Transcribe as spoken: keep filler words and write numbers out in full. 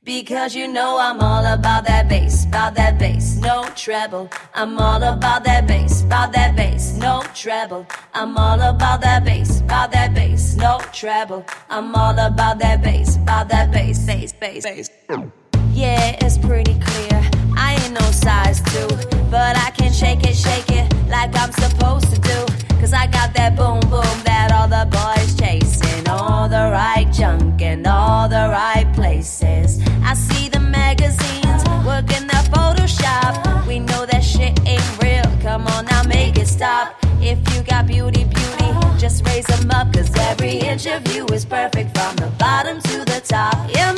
Because you know I'm all about that bass, about that bass, no treble. I'm all about that bass, about that bass, no treble. I'm all about that bass, about that bass, no treble. I'm all about that bass, about that bass, bass, bass, bass. Yeah, it's pretty clear, I ain't no size two, but I can shake it, shake it like I'm supposed to do. Cause I got that boom boom that all the boys chasing, all the right junk in all the right places. I see the magazines working that Photoshop. We know that shit ain't real, come on now make it stop. If you got beauty, beauty, just raise them up. Cause every inch of you is perfect from the bottom to the top. Yeah,